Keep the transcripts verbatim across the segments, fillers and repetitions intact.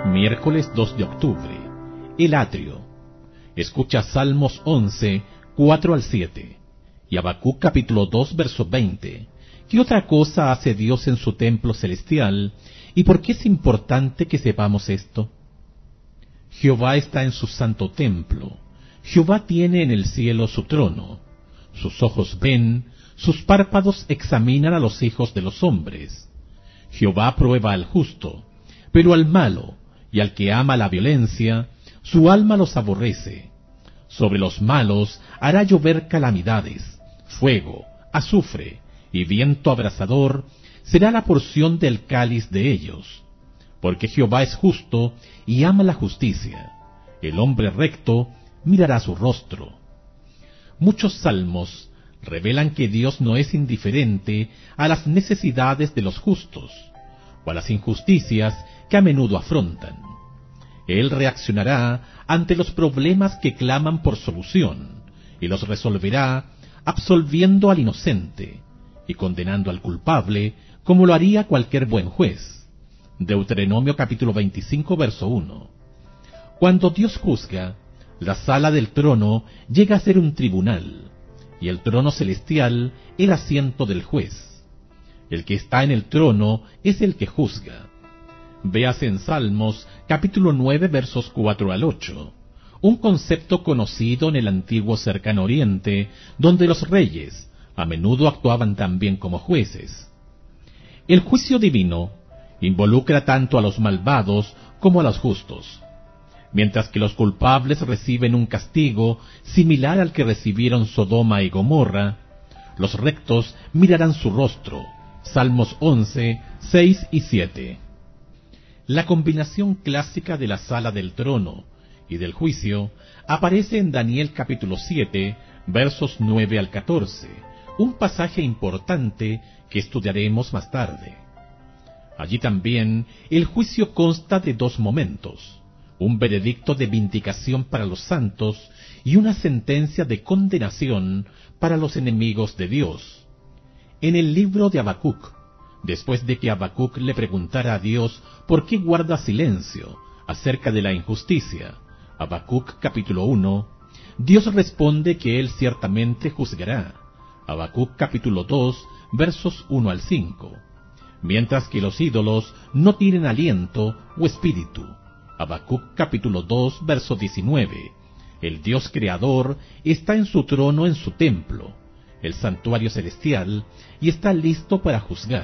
Miércoles dos de octubre. El atrio. Escucha Salmos once, cuatro al siete. Y Habacuc capítulo dos, verso veinte. ¿Qué otra cosa hace Dios en su templo celestial? ¿Y por qué es importante que sepamos esto? Jehová está en su santo templo. Jehová tiene en el cielo su trono. Sus ojos ven, sus párpados examinan a los hijos de los hombres. Jehová prueba al justo, pero al malo y al que ama la violencia, su alma los aborrece. Sobre los malos hará llover calamidades, fuego, azufre y viento abrasador será la porción del cáliz de ellos. Porque Jehová es justo y ama la justicia. El hombre recto mirará su rostro. Muchos salmos revelan que Dios no es indiferente a las necesidades de los justos o a las injusticias que a menudo afrontan. Él reaccionará ante los problemas que claman por solución y los resolverá absolviendo al inocente y condenando al culpable como lo haría cualquier buen juez. Deuteronomio capítulo veinticinco, verso uno. Cuando Dios juzga, la sala del trono llega a ser un tribunal, y el trono celestial el asiento del juez. El que está en el trono es el que juzga. Véase en Salmos capítulo nueve, versos cuatro al ocho, un concepto conocido en el antiguo cercano oriente, donde los reyes a menudo actuaban también como jueces. El juicio divino involucra tanto a los malvados como a los justos. Mientras que los culpables reciben un castigo similar al que recibieron Sodoma y Gomorra, los rectos mirarán su rostro. Salmos once, seis y siete. La combinación clásica de la sala del trono y del juicio aparece en Daniel capítulo siete, versos nueve al catorce, un pasaje importante que estudiaremos más tarde. Allí también el juicio consta de dos momentos: un veredicto de vindicación para los santos y una sentencia de condenación para los enemigos de Dios. En el libro de Habacuc, después de que Habacuc le preguntara a Dios por qué guarda silencio acerca de la injusticia, Habacuc capítulo uno, Dios responde que él ciertamente juzgará. Habacuc capítulo dos, versos uno al cinco. Mientras que los ídolos no tienen aliento o espíritu. Habacuc capítulo dos, verso diecinueve. El Dios creador está en su trono en su templo, el santuario celestial, y está listo para juzgar.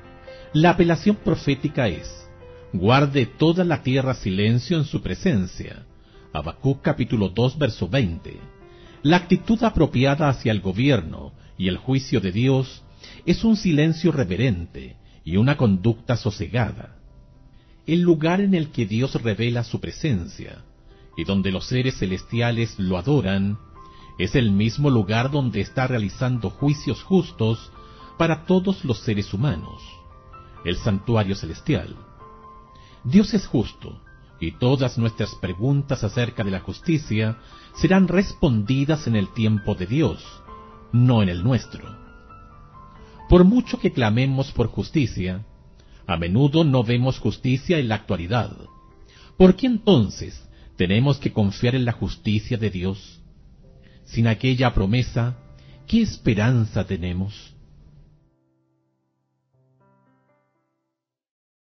La apelación profética es: guarde toda la tierra silencio en su presencia. Habacuc capítulo dos, verso veinte. La actitud apropiada hacia el gobierno y el juicio de Dios es un silencio reverente y una conducta sosegada. El lugar en el que Dios revela su presencia y donde los seres celestiales lo adoran es el mismo lugar donde está realizando juicios justos para todos los seres humanos, el santuario celestial. Dios es justo, y todas nuestras preguntas acerca de la justicia serán respondidas en el tiempo de Dios, no en el nuestro. Por mucho que clamemos por justicia, a menudo no vemos justicia en la actualidad. ¿Por qué entonces tenemos que confiar en la justicia de Dios? Sin aquella promesa, ¿qué esperanza tenemos?